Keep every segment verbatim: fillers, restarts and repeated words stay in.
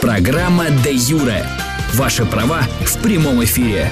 Программа «Де Юре». Ваши права в прямом эфире.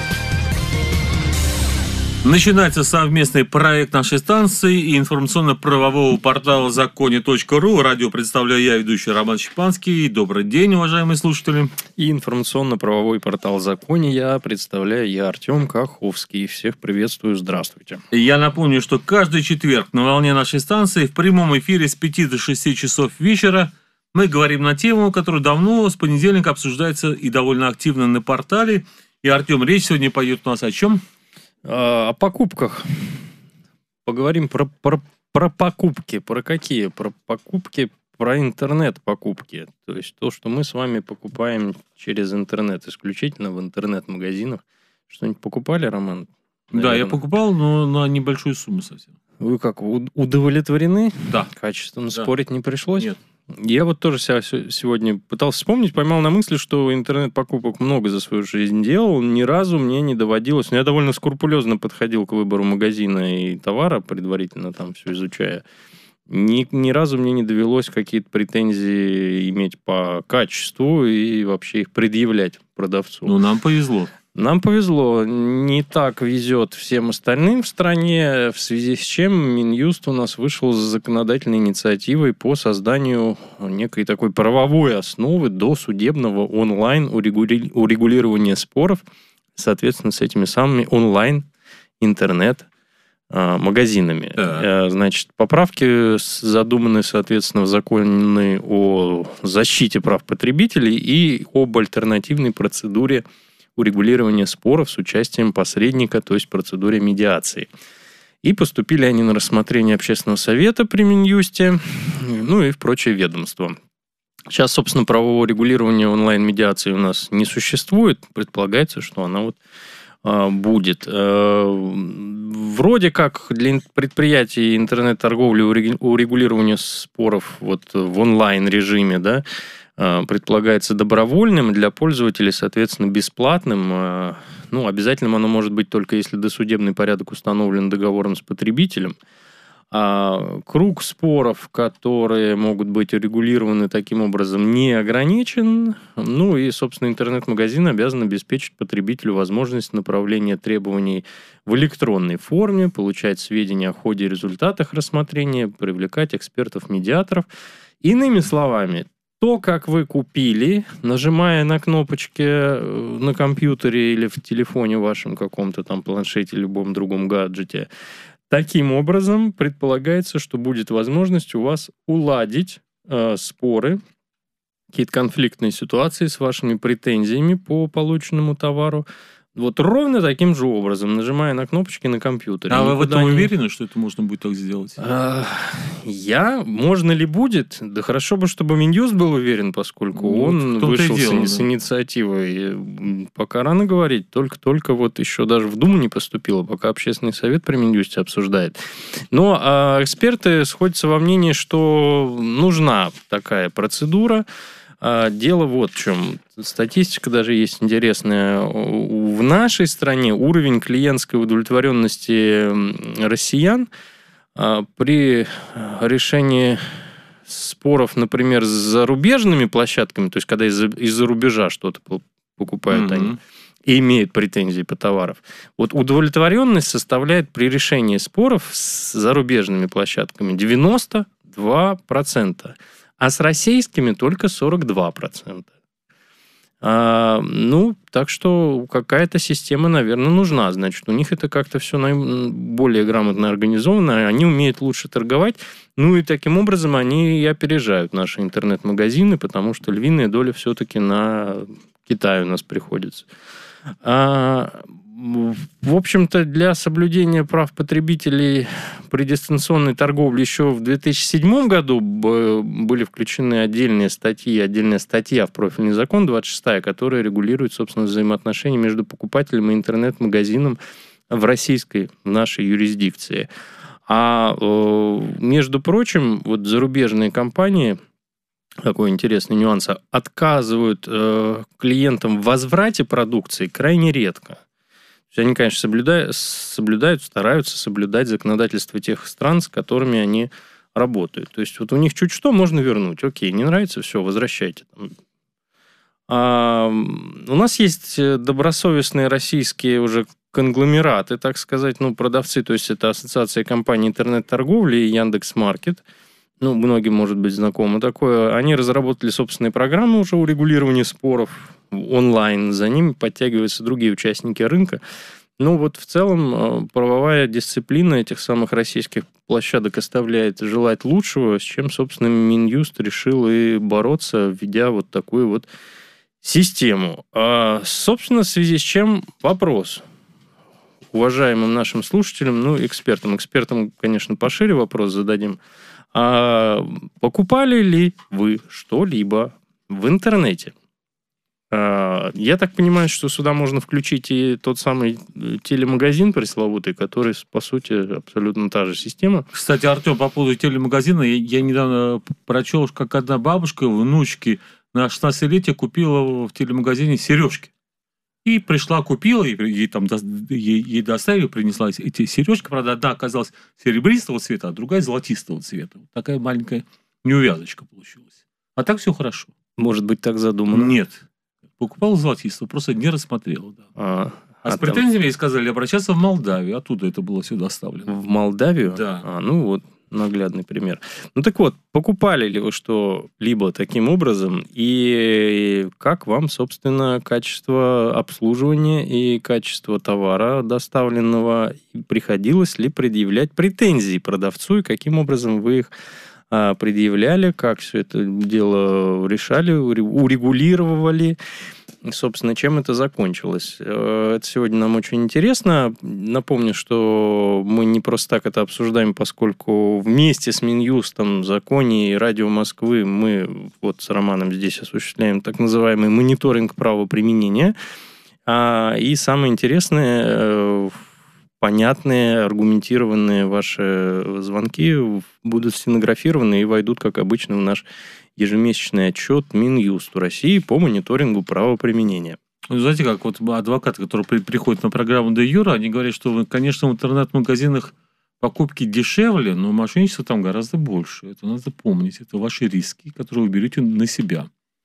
Начинается совместный проект нашей станции и информационно-правового портала законе точка ру. Радио представляю я, ведущий Роман Щепанский. Добрый день, уважаемые слушатели. И информационно-правовой портал «Законе» я представляю, я Артем Каховский. Всех приветствую, здравствуйте. Я напомню, что каждый четверг на волне нашей станции в прямом эфире с пяти до шести часов вечера мы говорим на тему, которая давно, с понедельника, обсуждается и довольно активно на портале. И, Артем, речь сегодня пойдет у нас о чем? О покупках. Поговорим про, про, про покупки. Про какие? Про покупки, про интернет-покупки. То есть то, что мы с вами покупаем через интернет, исключительно в интернет-магазинах. Что-нибудь покупали, Роман? Наверное? Да, я покупал, но на небольшую сумму совсем. Вы как, удовлетворены? Да. Качественно да. спорить не пришлось? Нет. Я вот тоже себя сегодня пытался вспомнить, поймал на мысли, что интернет-покупок много за свою жизнь делал, ни разу мне не доводилось. Но я довольно скрупулезно подходил к выбору магазина и товара, предварительно там все изучая. Ни, ни разу мне не довелось какие-то претензии иметь по качеству и вообще их предъявлять продавцу. Ну, нам повезло. Нам повезло. Не так везет всем остальным в стране, в связи с чем Минюст у нас вышел с законодательной инициативой по созданию некой такой правовой основы досудебного онлайн-урегулирования споров, соответственно, с этими самыми онлайн-интернет-магазинами. Да. Значит, поправки задуманы, соответственно, в законе о защите прав потребителей и об альтернативной процедуре урегулирования споров с участием посредника, то есть процедуре медиации. И поступили они на рассмотрение Общественного совета при Минюсте, ну и в прочие ведомства. Сейчас, собственно, правового регулирования онлайн-медиации у нас не существует. Предполагается, что она вот а, будет. А, вроде как для предприятий интернет-торговли урегулирование споров вот в онлайн-режиме, да, предполагается добровольным, для пользователей, соответственно, бесплатным. Ну, обязательным оно может быть только если досудебный порядок установлен договором с потребителем. А круг споров, которые могут быть урегулированы таким образом, не ограничен. Ну и, собственно, интернет-магазин обязан обеспечить потребителю возможность направления требований в электронной форме, получать сведения о ходе и результатах рассмотрения, привлекать экспертов-медиаторов. Иными словами, то, как вы купили, нажимая на кнопочки на компьютере или в телефоне вашем каком-то там планшете, любом другом гаджете, таким образом предполагается, что будет возможность у вас уладить э, споры, какие-то конфликтные ситуации с вашими претензиями по полученному товару. Вот ровно таким же образом, нажимая на кнопочки на компьютере. А вы в этом не... уверены, что это можно будет так сделать? А, я? Можно ли будет? Да хорошо бы, чтобы Минюст был уверен, поскольку ну, он вышел дело, с, да. с инициативой. Пока рано говорить. Только-только вот еще даже в Думу не поступило, пока Общественный совет при Минюсте обсуждает. Но а эксперты сходятся во мнении, что нужна такая процедура. Дело вот в чем. Статистика даже есть интересная. В нашей стране уровень клиентской удовлетворенности россиян при решении споров, например, с зарубежными площадками, то есть когда из-за, из-за рубежа что-то покупают mm-hmm. они, и имеют претензии по товарам. Вот удовлетворенность составляет при решении споров с зарубежными площадками девяносто два процента. А с российскими только сорок два процента. А, ну, так что какая-то система, наверное, нужна. Значит, у них это как-то все более грамотно организовано, они умеют лучше торговать. Ну, и таким образом они и опережают наши интернет-магазины, потому что львиная доля все-таки на Китай у нас приходится. А, в общем-то, для соблюдения прав потребителей при дистанционной торговле еще в две тысячи седьмом году были включены отдельные статьи, отдельная статья в профильный закон, двадцать шестая, которая регулирует, собственно, взаимоотношения между покупателем и интернет-магазином в российской, в нашей юрисдикции. А, между прочим, вот зарубежные компании, такой интересный нюанс, отказывают клиентам в возврате продукции крайне редко. Они, конечно, соблюдают, соблюдают, стараются соблюдать законодательство тех стран, с которыми они работают. То есть вот у них чуть что можно вернуть. Окей, не нравится, все, возвращайте. А, у нас есть добросовестные российские уже конгломераты, так сказать, ну, продавцы, то есть это Ассоциация компаний интернет-торговли и Яндекс.Маркет. Ну, многим, может быть, знакомо такое. Они разработали собственные программы уже урегулирования споров онлайн. За ними подтягиваются другие участники рынка. Ну, вот в целом правовая дисциплина этих самых российских площадок оставляет желать лучшего, с чем, собственно, Минюст решил и бороться, введя вот такую вот систему. А, собственно, в связи с чем вопрос уважаемым нашим слушателям, ну, экспертам. Экспертам, конечно, пошире вопрос зададим. А покупали ли вы что-либо в интернете? Я так понимаю, что сюда можно включить и тот самый телемагазин пресловутый, который, по сути, абсолютно та же система. Кстати, Артем, по поводу телемагазина, я, я недавно прочел, как одна бабушка внучки на шестнадцатилетие купила в телемагазине сережки. И пришла, купила, и ей, там, ей, ей доставили, принесла эти сережки. Правда, одна оказалась серебристого цвета, а другая золотистого цвета. Вот такая маленькая неувязочка получилась. А так все хорошо. Может быть, так задумано? Нет. Покупал золотистого, просто не рассмотрел. Да. А, а, а с претензиями ей сказали обращаться в Молдавию. Оттуда это было все доставлено. В Молдавию? Да. А, ну вот, наглядный пример. Ну так вот, покупали ли вы что-либо таким образом? И как вам, собственно, качество обслуживания и качество товара доставленного? Приходилось ли предъявлять претензии продавцу? И каким образом вы их предъявляли, как все это дело решали, урегулировали, и, собственно, чем это закончилось. Это сегодня нам очень интересно. Напомню, что мы не просто так это обсуждаем, поскольку вместе с Минюстом, Законе и Радио Москвы мы вот с Романом здесь осуществляем так называемый мониторинг правоприменения. И самое интересное, понятные, аргументированные ваши звонки будут стенографированы и войдут, как обычно, в наш ежемесячный отчет Минюсту России по мониторингу правоприменения. Ну, знаете, как вот адвокаты, которые при, приходят на программу де юра, они говорят, что, конечно, в интернет-магазинах покупки дешевле, но мошенничество там гораздо больше. Это надо помнить. Это ваши риски, которые вы берете на себя.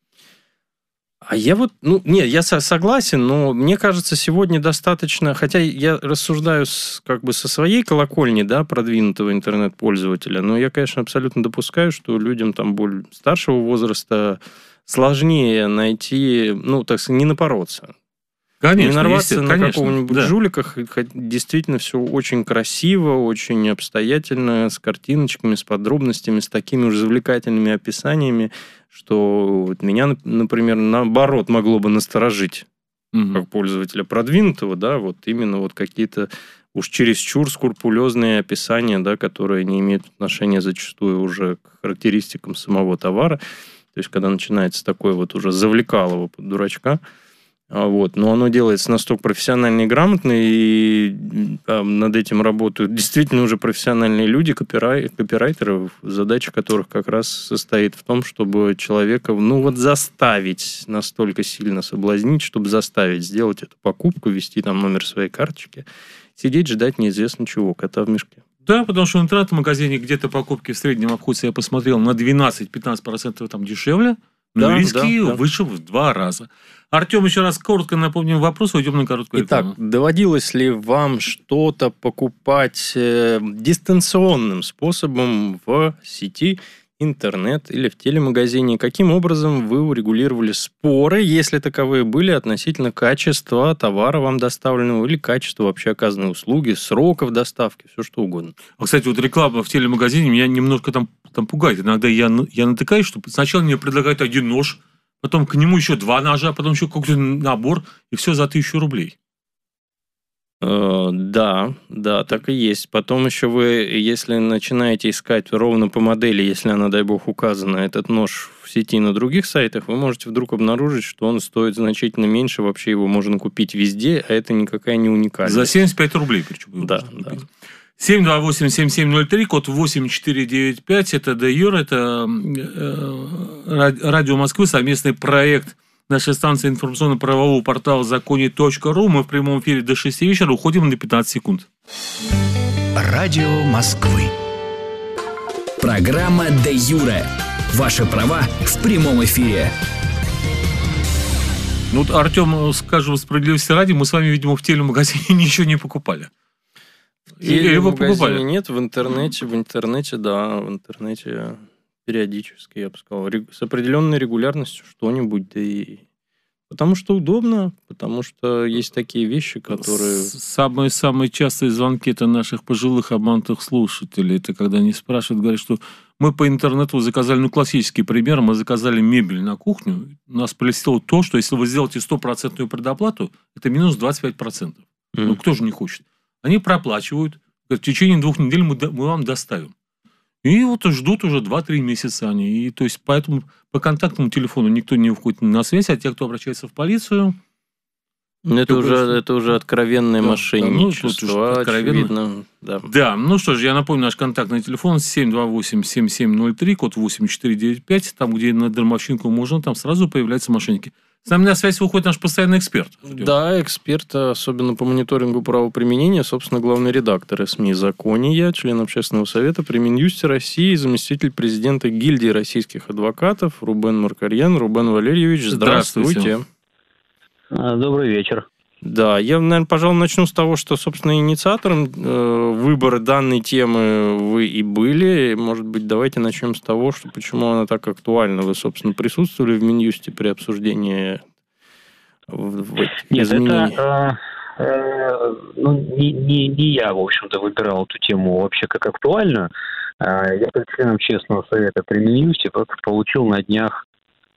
А я вот, ну, нет, я согласен, но мне кажется, сегодня достаточно, хотя я рассуждаю с, как бы со своей колокольни, да, продвинутого интернет-пользователя, но я, конечно, абсолютно допускаю, что людям там более старшего возраста сложнее найти, ну, так сказать, не напороться. Конечно, не нарваться на конечно, какого-нибудь да. жулика. Действительно, все очень красиво, очень обстоятельно, с картиночками, с подробностями, с такими уже завлекательными описаниями, что вот меня, например, наоборот, могло бы насторожить, угу. как пользователя продвинутого, да, вот именно вот какие-то уж чересчур скрупулезные описания, да, которые не имеют отношения зачастую уже к характеристикам самого товара. То есть, когда начинается такое вот уже завлекалово под дурачка, вот. Но оно делается настолько профессионально и грамотно, и а, над этим работают действительно уже профессиональные люди, копирай, копирайтеры, задача которых как раз состоит в том, чтобы человека, ну вот, заставить настолько сильно соблазнить, чтобы заставить сделать эту покупку, ввести там номер своей карточки, сидеть, ждать неизвестно чего, кота в мешке. Да, потому что в интернет-магазине где-то покупки в среднем обходятся, я посмотрел, на двенадцать-пятнадцать процентов там дешевле. Но да, риски да, да. выше в два раза. Артем, еще раз коротко напомним вопрос, уйдем на короткую рекламу. Итак, доводилось ли вам что-то покупать э, дистанционным способом в сети интернет или в телемагазине? Каким образом вы урегулировали споры, если таковые были, относительно качества товара вам доставленного или качества вообще оказанной услуги, сроков доставки, все что угодно? А, кстати, вот реклама в телемагазине меня немножко там, там пугает. Иногда я, я натыкаюсь, что сначала мне предлагают один нож, потом к нему еще два ножа, потом еще какой-то набор, и все за тысячу рублей. Да, да, так и есть. Потом еще вы, если начинаете искать ровно по модели, если она, дай бог, указана, этот нож в сети на других сайтах, вы можете вдруг обнаружить, что он стоит значительно меньше, вообще его можно купить везде, а это никакая не уникальность. За семьдесят пять рублей, причем. Да, да. семь два восемь семь семь ноль три, код восемь четыре девять пять, это де юра, это Радио Москвы, совместный проект нашей станции информационно-правового портала законе точка ру. Мы в прямом эфире до шести вечера, уходим на пятнадцать секунд. Радио Москвы. Программа де юра. Ваши права в прямом эфире. Ну, вот, Артем, скажем, справедливости ради, мы с вами, видимо, в телемагазине ничего не покупали. Или вы покупали? Нет, в интернете, в интернете, да, в интернете периодически, я бы сказал, с определенной регулярностью что-нибудь, да и... Потому что удобно, потому что есть такие вещи, которые... Самые-самые частые звонки это наших пожилых обманутых слушателей. Это когда они спрашивают, говорят, что мы по интернету заказали, ну, классический пример, мы заказали мебель на кухню, у нас прилетело то, что если вы сделаете стопроцентную предоплату, это минус двадцать пять процентов. Mm. Ну, кто же не хочет? Они проплачивают, говорят, в течение двух недель мы, мы вам доставим. И вот ждут уже два-три месяца они. И, то есть, поэтому по контактному телефону никто не выходит на связь, а те, кто обращается в полицию... Это, уже, говоришь, это уже откровенное да, мошенничество, да, ну, очевидно. Да. да, ну что ж, я напомню, наш контактный телефон семь два восемь семь семь ноль три, код восемь четыре девять пять. Там, где на дармовщинку можно, там сразу появляются мошенники. С нами на связь выходит наш постоянный эксперт. Да, эксперт, особенно по мониторингу правоприменения, собственно, главный редактор СМИ «Закония», член Общественного совета при Минюсте России, заместитель президента гильдии российских адвокатов Рубен Маркарьян. Рубен Валерьевич, здравствуйте. здравствуйте. Добрый вечер. Да, я, наверное, пожалуй, начну с того, что, собственно, инициатором э, выбора данной темы вы и были. Может быть, давайте начнем с того, что почему она так актуальна. Вы, собственно, присутствовали в Минюсте при обсуждении в, в Нет, это, э, э, ну, не, не, не я, в общем-то, выбирал эту тему вообще как актуальную. Я, как член Общественного совета при Минюсте, получил на днях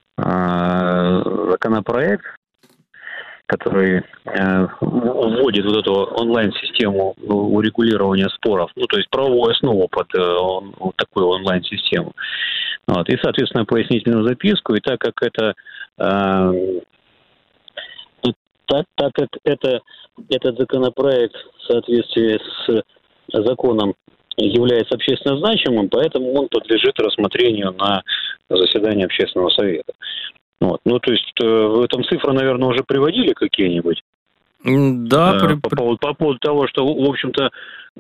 э, законопроект, который э, вводит вот эту онлайн-систему урегулирования споров, ну, то есть правовую основу под э, он, вот такую онлайн-систему. Вот. И, соответственно, пояснительную записку. И так как это, э, так, так как это, этот законопроект в соответствии с законом является общественно значимым, поэтому он подлежит рассмотрению на заседании Общественного совета. Вот. Ну, то есть, вы там цифры, наверное, уже приводили какие-нибудь? Да. Э, при... по, поводу, по поводу того, что, в общем-то,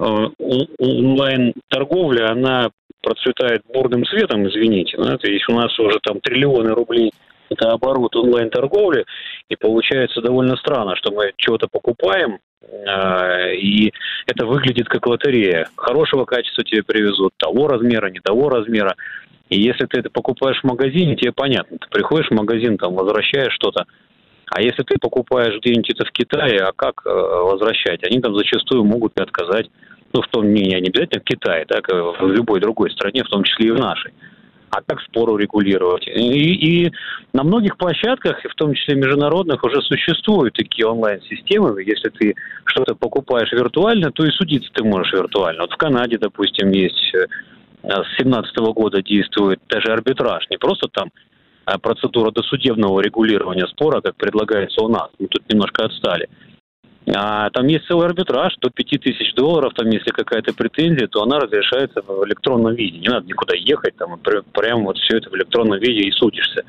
онлайн-торговля, она процветает бурным цветом, извините. Да? То есть, у нас уже там триллионы рублей – это оборот онлайн-торговли, и получается довольно странно, что мы чего-то покупаем, э, и это выглядит как лотерея. Хорошего качества тебе привезут, того размера, не того размера. И если ты это покупаешь в магазине, тебе понятно. Ты приходишь в магазин, там, возвращаешь что-то. А если ты покупаешь где-нибудь это в Китае, а как э, возвращать? Они там зачастую могут и отказать. Ну, в том, не, не обязательно в Китае, так, в любой другой стране, в том числе и в нашей. А как спор урегулировать? И, и на многих площадках, в том числе международных, уже существуют такие онлайн-системы. Если ты что-то покупаешь виртуально, то и судиться ты можешь виртуально. Вот в Канаде, допустим, есть... С две тысячи семнадцатого года действует даже арбитраж. Не просто там процедура досудебного регулирования спора, как предлагается у нас. Мы тут немножко отстали. А там есть целый арбитраж, до пяти тысяч долларов. Там, если какая-то претензия, то она разрешается в электронном виде. Не надо никуда ехать. Там прямо вот все это в электронном виде и судишься.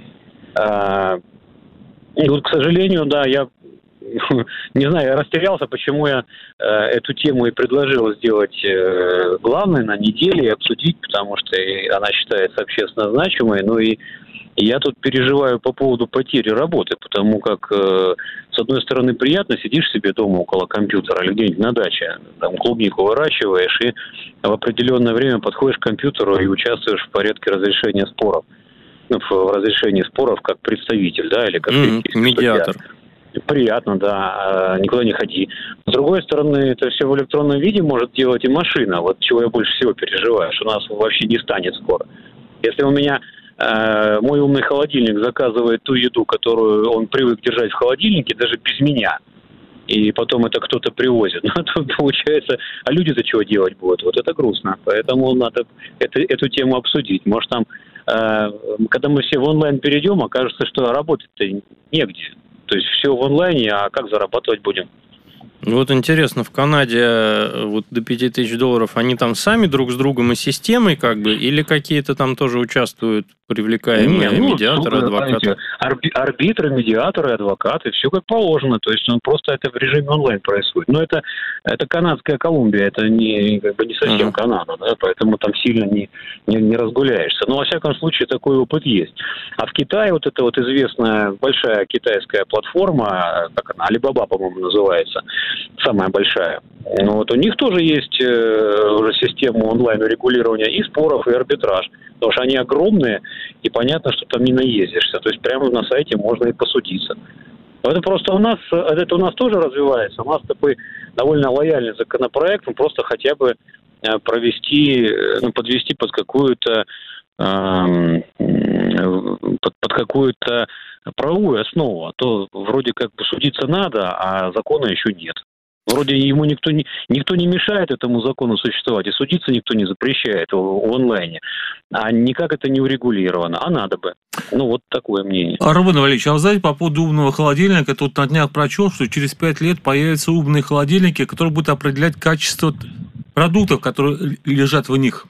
А, и вот, к сожалению, да, я... Не знаю, я растерялся, почему я э, эту тему и предложил сделать э, главной на неделе и обсудить, потому что она считается общественно значимой. Ну и, и я тут переживаю по поводу потери работы, потому как, э, с одной стороны, приятно, сидишь себе дома около компьютера или где-нибудь на даче, там клубнику выращиваешь, и в определенное время подходишь к компьютеру и участвуешь в порядке разрешения споров. Ну, в разрешении споров как представитель, да, или как mm-hmm. медиатор. Судья. Приятно, да, никуда не ходи. С другой стороны, это все в электронном виде может делать и машина. Вот чего я больше всего переживаю, что нас вообще не станет скоро. Если у меня э, мой умный холодильник заказывает ту еду, которую он привык держать в холодильнике, даже без меня, и потом это кто-то привозит, ну, то получается, а люди-то чего делать будут? Вот это грустно. Поэтому надо это, эту тему обсудить. Может, там, э, когда мы все в онлайн перейдем, окажется, что работать-то негде. То есть все в онлайне, а как зарабатывать будем? Вот интересно, в Канаде вот до пяти тысяч долларов они там сами друг с другом и системой как бы, или какие-то там тоже участвуют привлекаемые не, ну, медиаторы, суд, адвокаты. Арби- арбитры, медиаторы, адвокаты, все как положено. То есть он просто это в режиме онлайн происходит. Но это, это канадская Колумбия, это не, как бы не совсем uh-huh. Канада, да, поэтому там сильно не, не, не разгуляешься. Но во всяком случае такой опыт есть. А в Китае вот эта вот известная большая китайская платформа, как она, Alibaba, по-моему, называется, самая большая. Ну, вот у них тоже есть э, уже система онлайн-регулирования и споров, и арбитраж. Потому что они огромные, и понятно, что там не наездишься. То есть прямо на сайте можно и посудиться. Но это просто у нас, это у нас тоже развивается. У нас такой довольно лояльный законопроект, ну, просто хотя бы провести, ну, подвести под какую-то э, под, под какую-то правовую основу. А то вроде как посудиться надо, а закона еще нет. Вроде ему никто не, никто не мешает этому закону существовать, и судиться никто не запрещает в, в онлайне. А никак это не урегулировано. А надо бы. Ну, вот такое мнение. А, Рубен Валерьевич, а вы знаете, по поводу умного холодильника, тут на днях прочел, что через пять лет появятся умные холодильники, которые будут определять качество продуктов, которые лежат в них.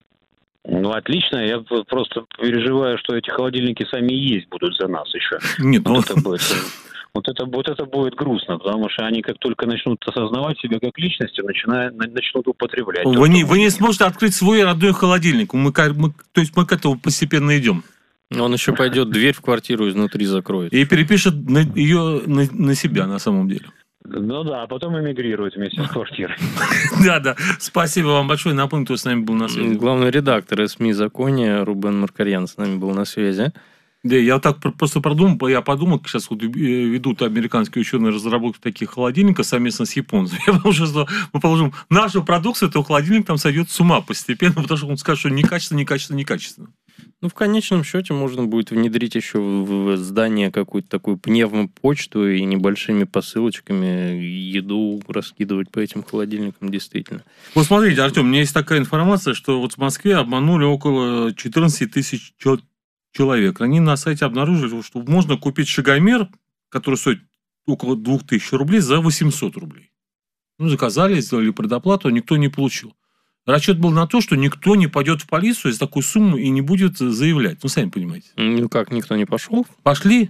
Ну, отлично. Я просто переживаю, что эти холодильники сами и есть будут за нас еще. Нет, ну... Это будет... Вот это, вот это будет грустно, потому что они как только начнут осознавать себя как личности, начинают, начнут употреблять. Вы, то, не, вы не сможете открыть свой родной холодильник. Мы, мы, то есть мы к этому постепенно идем. Он еще пойдет, дверь в квартиру изнутри закроет. И перепишет на, ее на, на себя на самом деле. Ну да, а потом эмигрирует вместе с квартирой. Да, да. Спасибо вам большое. Напомню, кто с нами был на связи. Главный редактор СМИ «Законе» Рубен Маркарьян с нами был на связи. Да, я так просто продумал, я подумал, сейчас вот ведут американские ученые разработку таких холодильников совместно с японцами. Я потому что мы положим нашу продукцию, то холодильник там сойдет с ума постепенно, потому что он скажет, что некачественно, некачественно, некачественно. Ну, в конечном счете можно будет внедрить еще в здание какую-то такую пневмопочту и небольшими посылочками еду раскидывать по этим холодильникам, действительно. Вот смотрите, Артем, у меня есть такая информация, что вот в Москве обманули около четырнадцать тысяч человек. Они на сайте обнаружили, что можно купить шагомер, который стоит около две тысячи рублей, за восемьсот рублей. Ну, заказали, сделали предоплату, а никто не получил. Расчет был на то, что никто не пойдет в полицию из такой суммы и не будет заявлять. Ну, сами понимаете. Ну, как, никто не пошел? Пошли.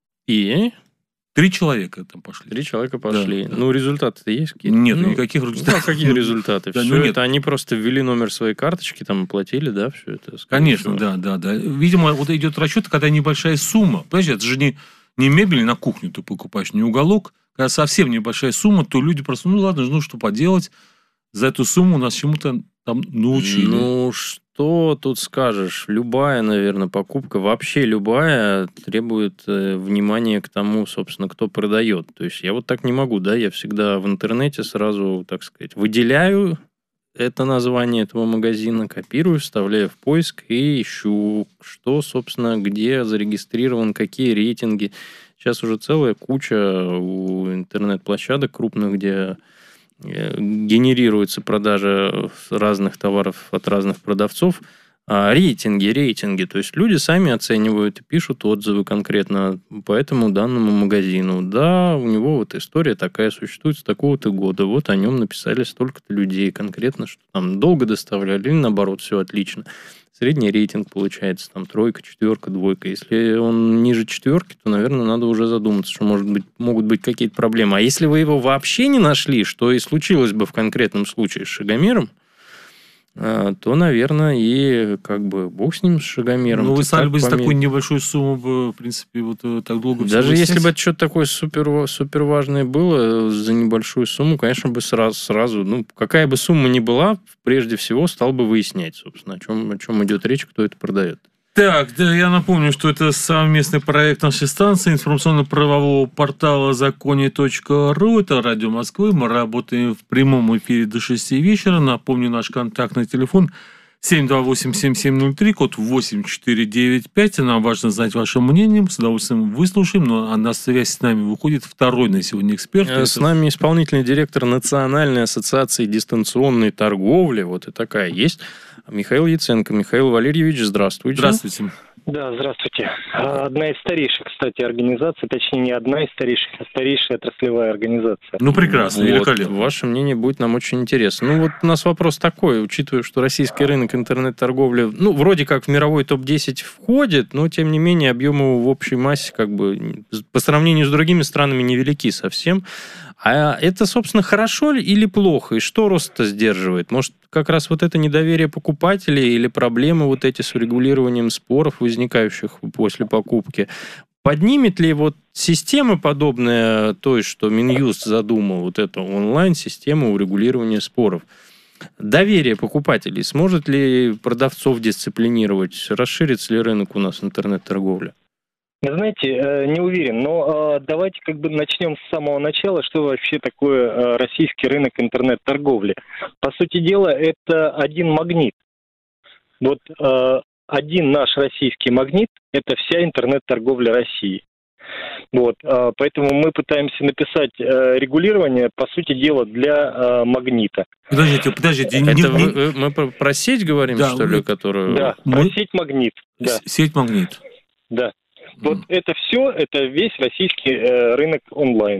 И? Три человека там пошли. Три человека пошли. Да, да. Ну, результаты-то есть какие-то? Нет, ну, никаких результатов. Ну, какие результаты? Да, все ну, это они просто ввели номер своей карточки, там оплатили, да, все это? Конечно, всего. да, да, да. Видимо, вот идет расчет, когда небольшая сумма. Понимаете, это же не, не мебель на кухню ты покупаешь, не уголок. Когда совсем небольшая сумма, то люди просто, ну ладно, ну что поделать, за эту сумму нас чему-то там научили. Ну, что тут скажешь? Любая, наверное, покупка, вообще любая, требует э, внимания к тому, собственно, кто продает. То есть я вот так не могу, да, я всегда в интернете сразу, так сказать, выделяю это название этого магазина, копирую, вставляю в поиск и ищу, что, собственно, где зарегистрирован, какие рейтинги. Сейчас уже целая куча у интернет-площадок крупных, где генерируется продажа разных товаров от разных продавцов. А рейтинги, рейтинги. То есть люди сами оценивают и пишут отзывы конкретно по этому данному магазину. Да, у него вот история такая существует с такого-то года. Вот о нем написали столько-то людей конкретно, что там долго доставляли или наоборот все отлично. Средний рейтинг получается там тройка, четверка, двойка. Если он ниже четверки, то, наверное, надо уже задуматься, что может быть, могут быть какие-то проблемы. А если вы его вообще не нашли, что и случилось бы в конкретном случае с шагомером, то, наверное, и как бы бог с ним, с шагомером. Ну, вы стали бы с такой небольшой суммой, в принципе, вот так долго... Даже если бы это что-то такое супер, супер важное было, за небольшую сумму, конечно, бы сразу, сразу, ну, какая бы сумма ни была, прежде всего, стал бы выяснять, собственно, о чем, о чем идет речь, кто это продает. Так, да, я напомню, что это совместный проект нашей станции информационно-правового портала законе точка ру. Это Радио Москвы. Мы работаем в прямом эфире до шести вечера. Напомню, наш контактный телефон семь два восемь семь семь ноль три, код восемь четыре девять пять. Нам важно знать ваше мнение. С удовольствием выслушаем. Но на связь с нами выходит второй на сегодня эксперт. С это... нами исполнительный директор Национальной ассоциации дистанционной торговли. Вот и такая есть. Михаил Яценко. Михаил Валерьевич, здравствуйте. Здравствуйте. Да, здравствуйте. Одна из старейших, кстати, организаций, точнее, не одна из старейших, а старейшая отраслевая организация. Ну, прекрасно, вот, великолепно. Ваше мнение будет нам очень интересно. Ну, вот у нас вопрос такой, учитывая, что российский рынок рынок интернет-торговли, ну, вроде как в мировой топ десять входит, но, тем не менее, объемы в общей массе, как бы, по сравнению с другими странами, невелики совсем. А это, собственно, хорошо или плохо? И что рост-то сдерживает? Может, как раз вот это недоверие покупателей или проблемы вот эти с урегулированием споров, возникающих после покупки? Поднимет ли вот система, подобная той, что Минюст задумал, вот эту онлайн-систему урегулирования споров, доверие покупателей? Сможет ли продавцов дисциплинировать? Расширится ли рынок у нас интернет-торговли? Знаете, не уверен, но давайте как бы начнем с самого начала, что вообще такое российский рынок интернет-торговли. По сути дела, это один магнит. Вот один наш российский магнит – это вся интернет-торговля России. Вот, поэтому мы пытаемся написать регулирование, по сути дела, для магнита. Подождите, подождите. Это не, вы, мы про сеть говорим, да, что ли, которую... Да, про мы... сеть магнит. Да. Сеть магнит. Да. Вот mm. это все, это весь российский э, рынок онлайн.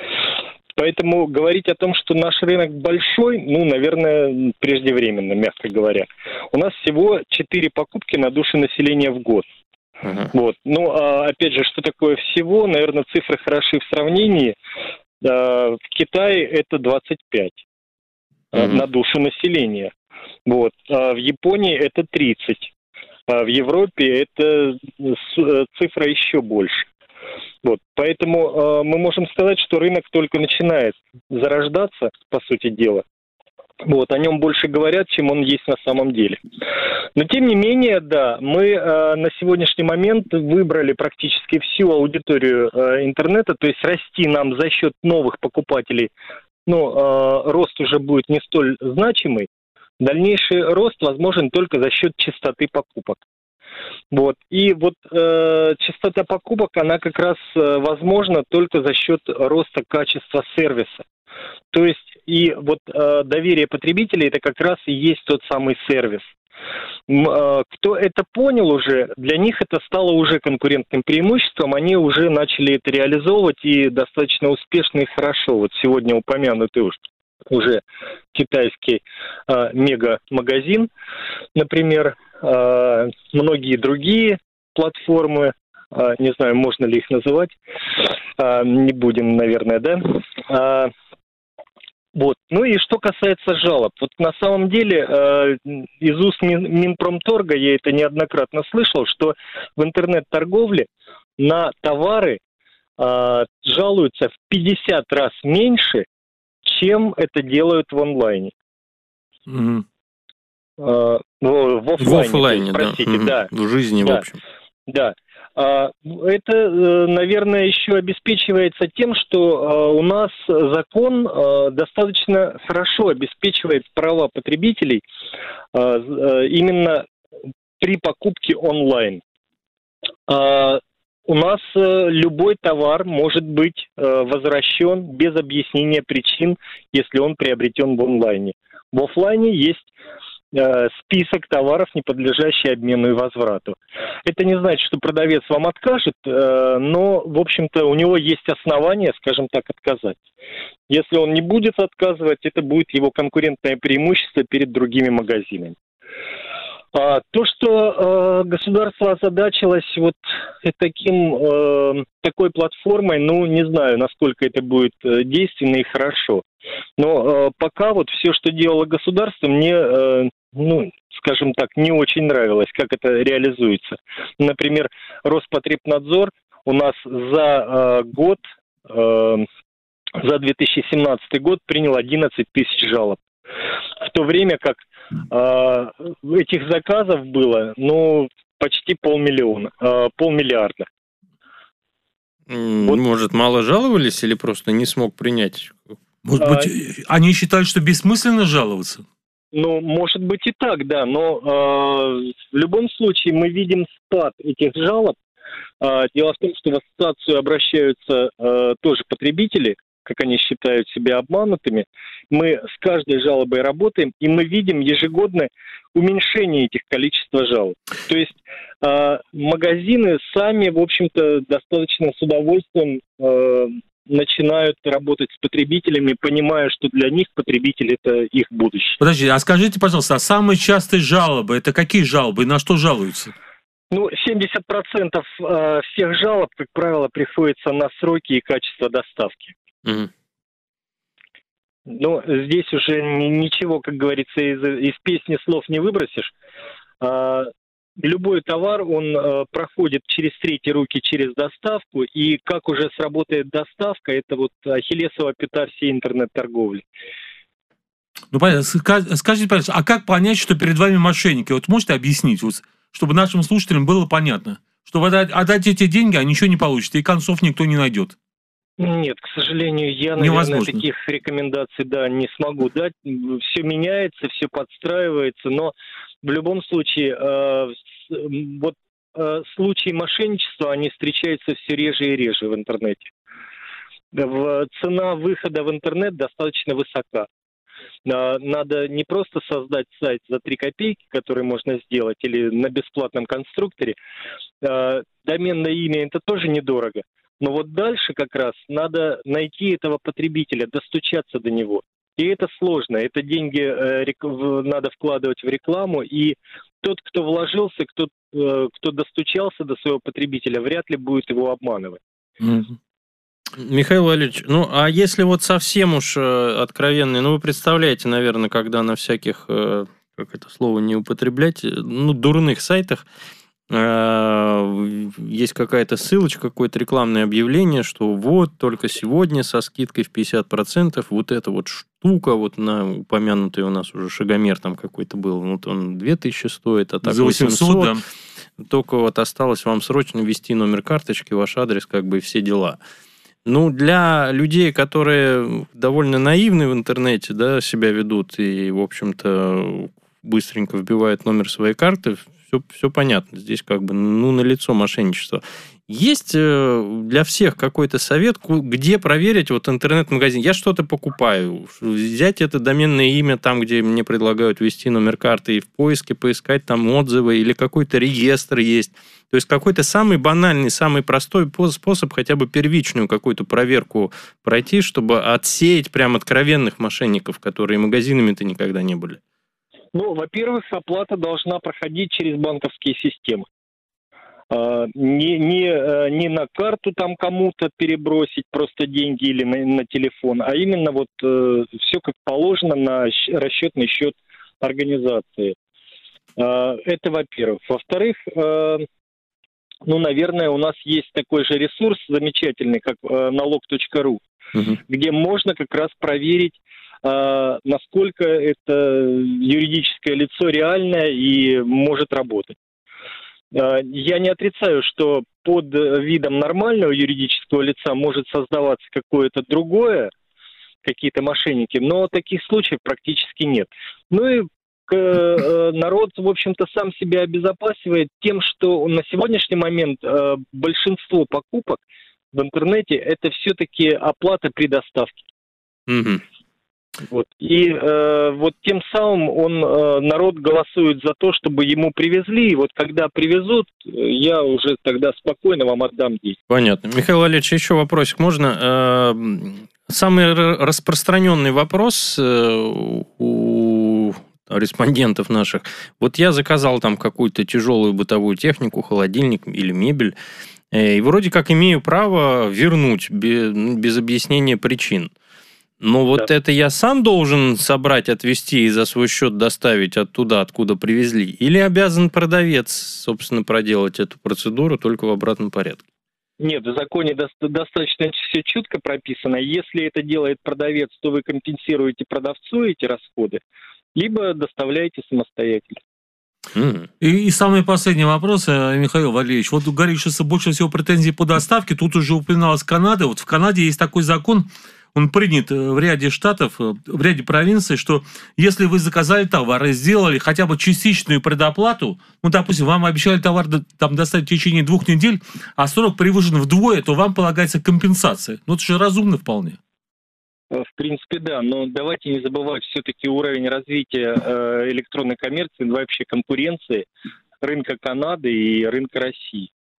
Поэтому говорить о том, что наш рынок большой, ну, наверное, преждевременно, мягко говоря. У нас всего четыре покупки на душу населения в год. Uh-huh. Вот. Ну, а, опять же, что такое всего? Наверное, цифры хороши в сравнении. А, в Китае это двадцать пять uh-huh. на душу населения. Вот. А в Японии это тридцать. А в Европе это цифра еще больше. Вот. Поэтому э, мы можем сказать, что рынок только начинает зарождаться, по сути дела. Вот. О нем больше говорят, чем он есть на самом деле. Но тем не менее, да, мы э, на сегодняшний момент выбрали практически всю аудиторию э, интернета, то есть расти нам за счет новых покупателей, ну, э, рост уже будет не столь значимый. Дальнейший рост возможен только за счет частоты покупок. Вот. И вот э, частота покупок, она как раз э, возможна только за счет роста качества сервиса. То есть и вот э, доверие потребителей – это как раз и есть тот самый сервис. Э, кто это понял уже, для них это стало уже конкурентным преимуществом, они уже начали это реализовывать и достаточно успешно и хорошо. Вот сегодня упомянутый уж уже китайский э, мега-магазин, например, э, многие другие платформы, э, не знаю, можно ли их называть, э, не будем, наверное, да. Э, вот. Ну и что касается жалоб, вот на самом деле э, из уст Мин, Минпромторга я это неоднократно слышал, что в интернет-торговле на товары э, жалуются в пятьдесят раз меньше, чем это делают в онлайне. Mm-hmm. Uh, в, в офлайне, в офлайне, есть, простите, да. да. В жизни, да. в общем. Да. Uh, это, наверное, еще обеспечивается тем, что uh, у нас закон uh, достаточно хорошо обеспечивает права потребителей uh, uh, именно при покупке онлайн. Uh, У нас э, любой товар может быть э, возвращен без объяснения причин, если он приобретен в онлайне. В офлайне есть э, список товаров, не подлежащий обмену и возврату. Это не значит, что продавец вам откажет, э, но, в общем-то, у него есть основания, скажем так, отказать. Если он не будет отказывать, это будет его конкурентное преимущество перед другими магазинами. А, то, что э, государство озадачилось вот таким, э, такой платформой, ну, не знаю, насколько это будет э, действенно и хорошо. Но э, пока вот все, что делало государство, мне, э, ну, скажем так, не очень нравилось, как это реализуется. Например, Роспотребнадзор у нас за э, год, э, за две тысячи семнадцатый год принял одиннадцать тысяч жалоб. В то время как э, этих заказов было, ну, почти полмиллиона, э, полмиллиарда. Вот. Может, мало жаловались или просто не смог принять? Может быть, а, они считают, что бессмысленно жаловаться? Ну, может быть и так, да, но э, в любом случае мы видим спад этих жалоб. Э, дело в том, что в ассоциацию обращаются э, тоже потребители, как они считают себя обманутыми. Мы с каждой жалобой работаем, и мы видим ежегодное уменьшение этих количества жалоб. То есть э, магазины сами, в общем-то, достаточно с удовольствием э, начинают работать с потребителями, понимая, что для них потребитель – это их будущее. Подожди, а скажите, пожалуйста, а самые частые жалобы – это какие жалобы и на что жалуются? Ну, семьдесят процентов всех жалоб, как правило, приходится на сроки и качество доставки. Mm. Ну, здесь уже ничего, как говорится, из, из песни слов не выбросишь. Любой товар, он проходит через третьи руки, через доставку, и как уже сработает доставка, это вот ахиллесова пята всей интернет-торговли. Ну, понятно. Скажите, пожалуйста, а как понять, что перед вами мошенники? Вот можете объяснить, вот, чтобы нашим слушателям было понятно, что вы отдать эти деньги, а ничего не получите, и концов никто не найдет? Нет, к сожалению, я, наверное, Невозможно. таких рекомендаций, да, не смогу дать. Все меняется, все подстраивается, но в любом случае, э, вот э, случаи мошенничества, они встречаются все реже и реже в интернете. В, цена выхода в интернет достаточно высока. Э, надо не просто создать сайт за три копейки, который можно сделать, или на бесплатном конструкторе. Э, доменное имя – это тоже недорого. Но вот дальше как раз надо найти этого потребителя, достучаться до него. И это сложно. Это деньги э, рек... надо вкладывать в рекламу. И тот, кто вложился, кто, э, кто достучался до своего потребителя, вряд ли будет его обманывать. Mm-hmm. Михаил Валерьевич, ну а если вот совсем уж э, откровенный, ну вы представляете, наверное, когда на всяких, э, как это слово не употреблять, ну дурных сайтах, есть какая-то ссылочка, какое-то рекламное объявление, что вот только сегодня со скидкой в пятьдесят процентов вот эта вот штука, вот на упомянутый у нас уже шагомер там какой-то был, вот он две тысячи стоит, а так за восемьсот, да. Только вот осталось вам срочно ввести номер карточки, ваш адрес, как бы и все дела. Ну, для людей, которые довольно наивны в интернете, да, себя ведут и, в общем-то, быстренько вбивают номер своей карты, все, все понятно. Здесь как бы, ну, налицо мошенничество. Есть для всех какой-то совет, где проверить вот интернет-магазин? Я что-то покупаю. Взять это доменное имя там, где мне предлагают ввести номер карты, и в поиске поискать там отзывы, или какой-то реестр есть. То есть какой-то самый банальный, самый простой способ хотя бы первичную какую-то проверку пройти, чтобы отсеять прям откровенных мошенников, которые магазинами-то никогда не были. Ну, во-первых, оплата должна проходить через банковские системы. Не, не, не на карту там кому-то перебросить просто деньги или на, на телефон, а именно вот э, все как положено на расчетный счет организации. Э, это во-первых. Во-вторых, э, ну, наверное, у нас есть такой же ресурс замечательный, как э, налог точка ру, угу. где можно как раз проверить, э, насколько это юридическое лицо реальное и может работать. Я не отрицаю, что под видом нормального юридического лица может создаваться какое-то другое, какие-то мошенники, но таких случаев практически нет. Ну и народ, в общем-то, сам себя обезопасивает тем, что на сегодняшний момент большинство покупок в интернете это все-таки оплата при доставке. Mm-hmm. Вот. И э, вот тем самым он, э, народ голосует за то, чтобы ему привезли, и вот когда привезут, я уже тогда спокойно вам отдам деньги. Понятно. Михаил Валерьевич, еще вопросик можно? Самый распространенный вопрос у респондентов наших. Вот я заказал там какую-то тяжелую бытовую технику, холодильник или мебель, и вроде как имею право вернуть без, без объяснения причин. Но вот да. это я сам должен собрать, отвезти и за свой счет доставить оттуда, откуда привезли? Или обязан продавец, собственно, проделать эту процедуру только в обратном порядке? Нет, в законе до- достаточно все четко прописано. Если это делает продавец, то вы компенсируете продавцу эти расходы, либо доставляете самостоятельно. Mm. И, и самый последний вопрос, Михаил Валерьевич. Вот говорит, что больше всего претензий по доставке. Тут уже упоминалась Канада. Вот в Канаде есть такой закон, он принят в ряде штатов, в ряде провинций, что если вы заказали товар и сделали хотя бы частичную предоплату, ну, допустим, вам обещали товар там доставить в течение двух недель, а срок превышен вдвое, то вам полагается компенсация. Ну, это же разумно вполне. В принципе, да, но давайте не забывать все-таки уровень развития э, электронной коммерции, вообще конкуренции рынка Канады и рынка России.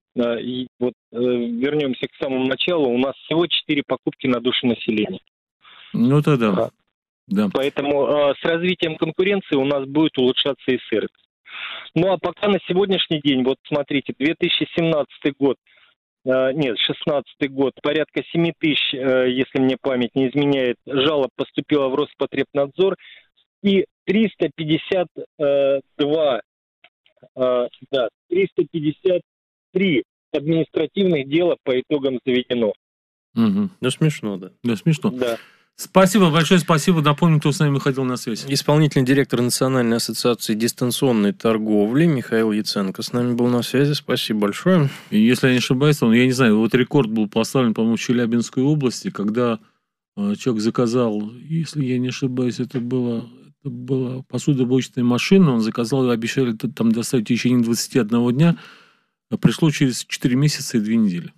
И вот вернемся к самому началу. У нас всего четыре покупки на душу населения. Ну, тогда да. Да. Поэтому э, с развитием конкуренции у нас будет улучшаться и сервис. Ну, а пока на сегодняшний день, вот смотрите, две тысячи семнадцатый год, э, нет, шестнадцатый год, порядка семь тысяч, э, если мне память не изменяет, жалоб поступило в Роспотребнадзор, и триста пятьдесят два, э, да, триста пятьдесят три административных дела по итогам заведено. Угу. Ну, смешно, да. Да, смешно. Да. Спасибо большое, спасибо. Напомню, кто с нами выходил на связь. Исполнительный директор Национальной ассоциации дистанционной торговли Михаил Яценко с нами был на связи. Спасибо большое. И если я не ошибаюсь, он, я не знаю, вот рекорд был поставлен, по-моему, в Челябинской области, когда э, человек заказал, если я не ошибаюсь, это было, это была посудомоечная машина, он заказал, и обещали там доставить в течение двадцати одного дня, а пришло через четыре месяца и две недели.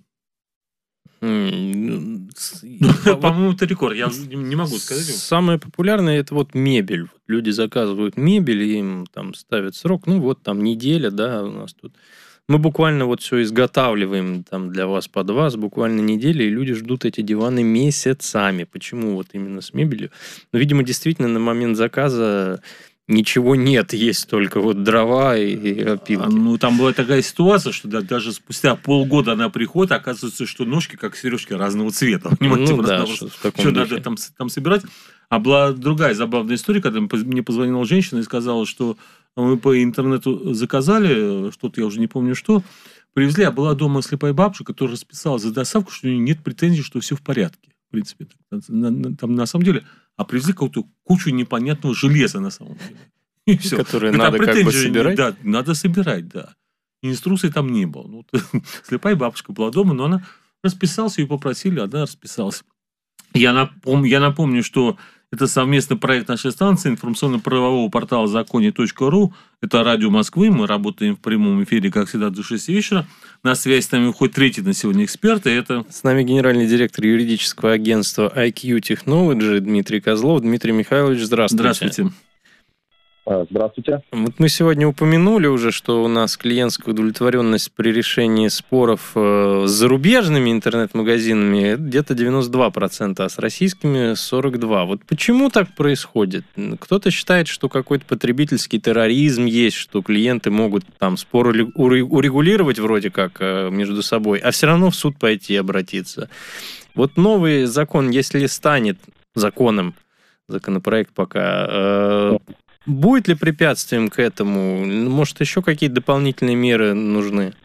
По-моему, это рекорд, я не могу сказать. Самое популярное это вот мебель. Люди заказывают мебель, им там ставят срок, ну вот там неделя, да, у нас тут. Мы буквально вот все изготавливаем там для вас, под вас, буквально неделя, и люди ждут эти диваны месяцами. Почему вот именно с мебелью? Ну, видимо, действительно на момент заказа ничего нет, есть только вот дрова и, и опилки. А, ну, там была такая ситуация, что да, даже спустя полгода она приходит, оказывается, что ножки, как сережки, разного цвета. Понимаете, ну, да, что, что надо там, там собирать. А была другая забавная история, когда мне позвонила женщина и сказала, что мы по интернету заказали что-то, я уже не помню что, привезли, а была дома слепая бабушка, которая расписала за доставку, что у нее нет претензий, что все в порядке. В принципе, там на самом деле... А привезли какую-то кучу непонятного железа на самом деле. И все. Которые надо как бы собирать? Да, надо собирать, да. Инструкции там не было. Ну, слепая бабушка была дома, но она расписалась, ее попросили, она расписалась. Я напомню, я напомню, что это совместный проект нашей станции информационно-правового портала законе точка ру. Это радио Москвы. Мы работаем в прямом эфире, как всегда, до шести вечера. На связь с нами уходит третий на сегодня эксперт. И это... С нами генеральный директор юридического агентства ай кью Technology Дмитрий Козлов. Дмитрий Михайлович, здравствуйте. Здравствуйте. Здравствуйте. Вот мы сегодня упомянули уже, что у нас клиентская удовлетворенность при решении споров с зарубежными интернет-магазинами где-то девяносто два процента, а с российскими сорок два процента. Вот почему так происходит? Кто-то считает, что какой-то потребительский терроризм есть, что клиенты могут там спор урегулировать вроде как между собой, а все равно в суд пойти и обратиться. Вот новый закон, если станет законом, законопроект пока... Будет ли препятствием к этому? Может, еще какие-то дополнительные меры нужны?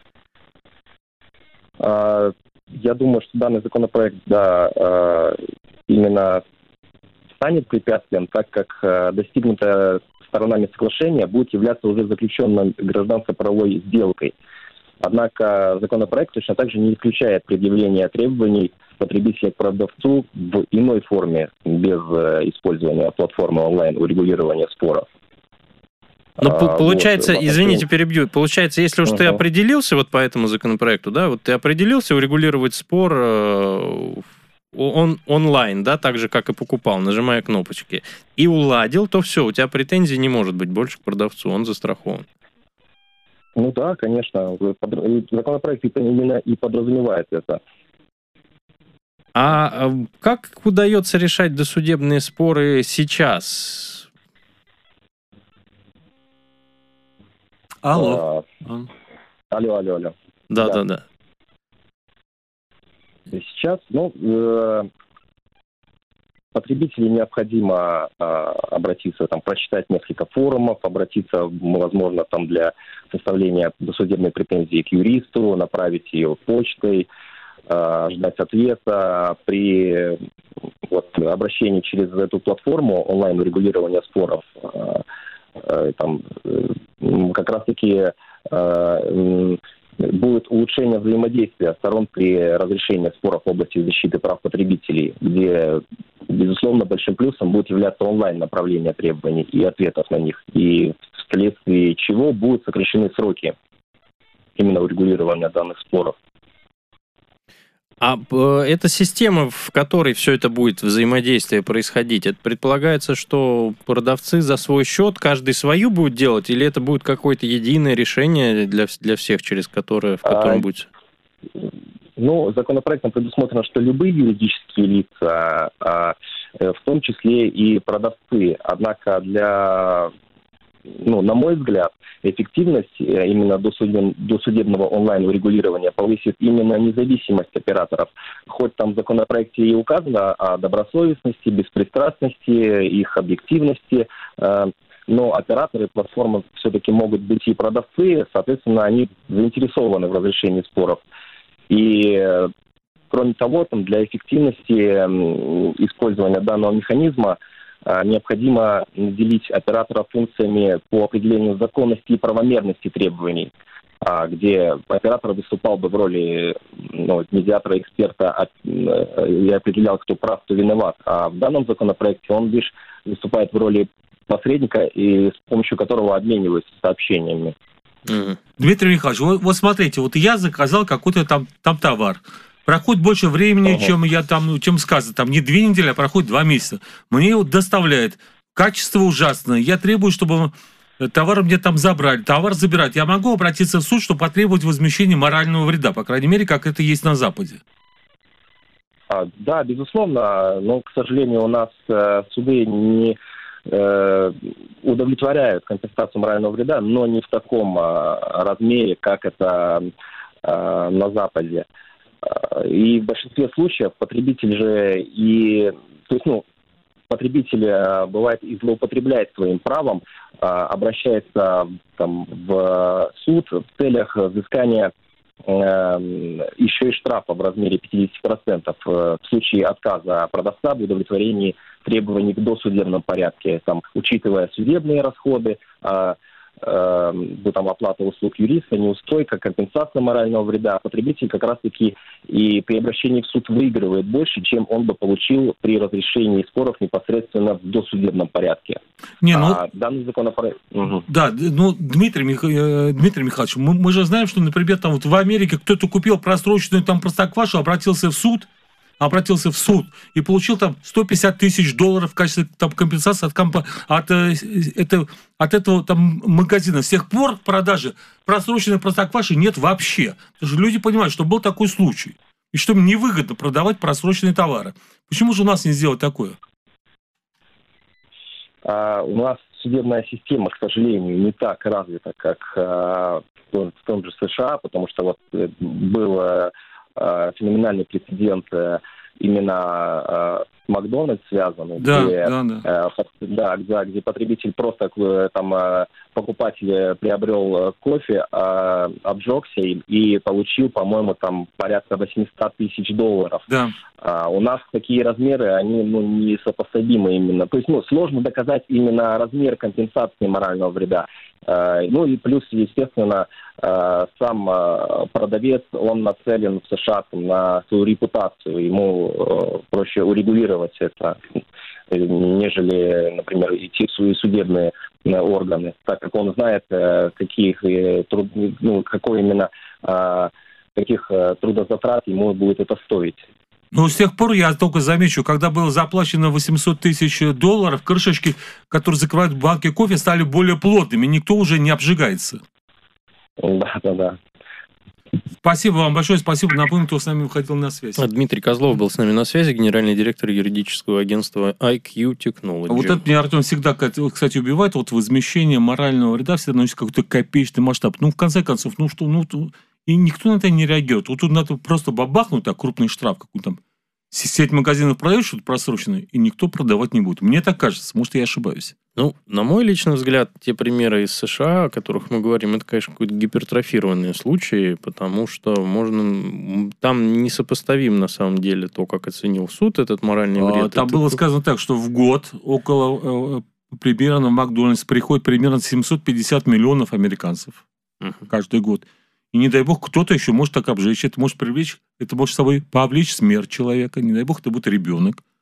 Я думаю, что данный законопроект, да, именно станет препятствием, так как достигнутое сторонами соглашения будет являться уже заключенной гражданско-правовой сделкой. Однако законопроект точно так же не исключает предъявление требований потребителя к продавцу в иной форме, без использования платформы онлайн урегулирования споров. Ну, а, получается, вот, извините, перебью, получается, если уж uh-huh. ты определился вот по этому законопроекту, да, вот ты определился урегулировать спор э, он, онлайн, да, так же, как и покупал, нажимая кнопочки, и уладил, то все, у тебя претензий не может быть больше к продавцу, он застрахован. Ну да, конечно, законопроект именно и подразумевает это. А как удается решать досудебные споры сейчас? Алло. А, алло, алло, алло. Да, да, да. да. Сейчас, ну, э, потребителю необходимо э, обратиться, там, прочитать несколько форумов, обратиться, возможно, там, для составления досудебной претензии к юристу, направить ее почтой, ждать ответа. При вот, обращении через эту платформу онлайн-урегулирования споров там, как раз-таки будет улучшение взаимодействия сторон при разрешении споров в области защиты прав потребителей, где, безусловно, большим плюсом будет являться онлайн-направление требований и ответов на них, и вследствие чего будут сокращены сроки именно урегулирования данных споров. А эта система, в которой все это будет взаимодействие происходить, это предполагается, что продавцы за свой счет каждый свою будет делать, или это будет какое-то единое решение для, для всех, через которое, в котором а, будет? Ну, законопроектом предусмотрено, что любые юридические лица, а, в том числе и продавцы, однако для... Ну, на мой взгляд, эффективность именно досудеб... досудебного онлайн-урегулирования повысит именно независимость операторов. Хоть там в законопроекте и указано о добросовестности, беспристрастности, их объективности, но операторы платформы все-таки могут быть и продавцы, соответственно, они заинтересованы в разрешении споров. И, кроме того, там, для эффективности использования данного механизма необходимо наделить оператора функциями по определению законности и правомерности требований, где оператор выступал бы в роли ну, медиатора, эксперта и определял, кто прав, кто виноват. А в данном законопроекте он лишь выступает в роли посредника, и с помощью которого обмениваются сообщениями. Mm-hmm. Дмитрий Михайлович, вот, вот смотрите, вот я заказал какой-то там, там товар. Проходит больше времени, uh-huh. чем я там, чем сказано. Там не две недели, а проходит два месяца. Мне его доставляют. Качество ужасное. Я требую, чтобы товар мне там забрали. Товар забирать. Я могу обратиться в суд, чтобы потребовать возмещения морального вреда. По крайней мере, как это есть на Западе. А, да, безусловно. Но, к сожалению, у нас э, суды не э, удовлетворяют компенсацию морального вреда, но не в таком э, размере, как это э, на Западе. И в большинстве случаев потребитель же и, то есть, ну, потребитель бывает и злоупотребляет своим правом, обращается там в суд в целях взыскания еще и штрафа в размере пятьдесят процентов в случае отказа продавца в удовлетворении требований к досудебном порядке, там, учитывая судебные расходы, там, оплата услуг юриста, неустойка, компенсация морального вреда. Потребитель как раз-таки и при обращении в суд выигрывает больше, чем он бы получил при разрешении споров непосредственно в досудебном порядке. Не, ну, а данный законопроект... Угу. Да, ну, Дмитрий, Мих... Дмитрий Михайлович, мы, мы же знаем, что, например, там вот в Америке кто-то купил просроченную там простоквашу, обратился в суд, обратился в суд и получил там сто пятьдесят тысяч долларов в качестве там, компенсации от, комп... от, это, от этого там, магазина. С тех пор в продаже просроченной простокваши нет вообще. Потому что люди понимают, что был такой случай. И что им невыгодно продавать просроченные товары. Почему же у нас не сделать такое? А, у нас судебная система, к сожалению, не так развита, как а, в том же США, потому что вот было... феноменальный прецедент именно с Макдональдс связанный, да, где, да, да. Да, где, где потребитель просто там покупатель приобрел кофе, обжегся и, и получил, по-моему, там порядка восемьсот тысяч долларов. Да. А у нас такие размеры, они ну, несопоставимы именно. То есть ну, сложно доказать именно размер компенсации морального вреда. Ну и плюс, естественно, сам продавец, он нацелен в США на свою репутацию. Ему проще урегулировать это, нежели, например, идти в свои судебные органы, так как он знает, каких, ну, какой именно, каких трудозатрат ему будет это стоить. Ну, с тех пор я только замечу, когда было заплачено восемьсот тысяч долларов, крышечки, которые закрывают банки кофе, стали более плотными, никто уже не обжигается. Да, да, да. Спасибо вам большое, спасибо. Напомню, кто с нами выходил на связь. Дмитрий Козлов был с нами на связи, генеральный директор юридического агентства ай кью Technology. Вот это меня, Артем, всегда, кстати, убивает. Вот возмещение морального вреда всегда носит какой-то копеечный масштаб. Ну, в конце концов, ну что, ну... И никто на это не реагирует. Вот тут надо просто бабахнуть, так, крупный штраф, какой-то там сеть магазинов продает что-то просроченное, и никто продавать не будет. Мне так кажется, может, я ошибаюсь. Ну, на мой личный взгляд, те примеры из США, о которых мы говорим, это, конечно, какие-то гипертрофированные случаи, потому что можно... Там несопоставим, на самом деле, то, как оценил суд этот моральный вред. А, там это... было сказано так, что в год около, примерно, в Макдональдс приходит примерно семьсот пятьдесят миллионов американцев uh-huh. каждый год. И не дай бог, кто-то еще может так обжечь. Это может привлечь, это может с собой повлечь смерть человека. Не дай бог, это будет ребенок.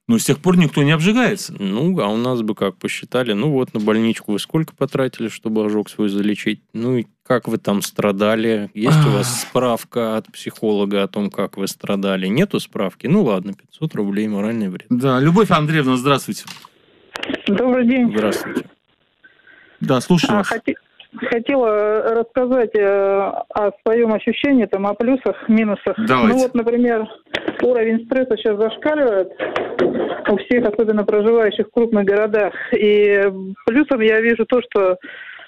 Но с тех пор никто не обжигается. Ну, а у нас бы как посчитали, ну вот на больничку вы сколько потратили, чтобы ожог свой залечить? Ну и как вы там страдали? Есть у вас справка от психолога о том, как вы страдали? Нету справки? Ну ладно, пятьсот рублей моральный вред. Да, Любовь Андреевна, здравствуйте. Добрый день. Здравствуйте. Да, слушаю вас. Хоти... Хотела рассказать о своем ощущении, там, о плюсах, минусах. Давайте. Ну вот, например, уровень стресса сейчас зашкаливает у всех, особенно проживающих в крупных городах. И плюсом я вижу то, что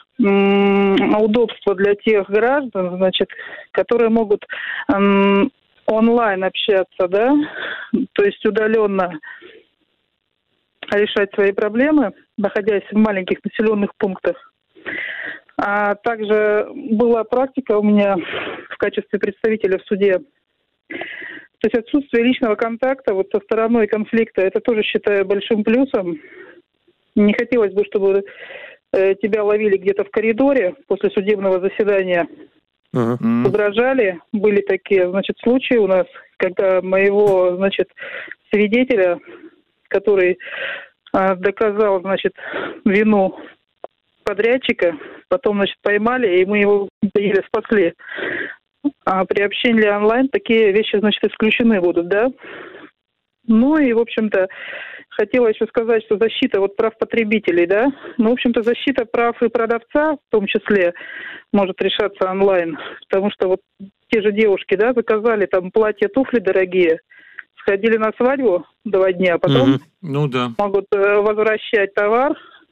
м- удобство для тех граждан, значит, которые могут м- онлайн общаться, да, то есть удаленно решать свои проблемы, находясь в маленьких населенных пунктах. А также была практика у меня в качестве представителя в суде. То есть отсутствие личного контакта вот со стороной конфликта, это тоже считаю большим плюсом. Не хотелось бы, чтобы э, тебя ловили где-то в коридоре после судебного заседания. Uh-huh. Угрожали. Были такие, значит, случаи у нас, когда моего, значит, свидетеля, который э, доказал, значит, вину подрядчика, потом, значит, поймали, и мы его еле спасли. А при общении онлайн такие вещи, значит, исключены будут, да? Ну и, в общем-то, хотела еще сказать, что защита вот прав потребителей, да? Ну, в общем-то, защита прав и продавца, в том числе, может решаться онлайн. Потому что вот те же девушки, да, заказали там платья, туфли дорогие, сходили на свадьбу два дня, а потом mm-hmm. ну, да. могут возвращать товар,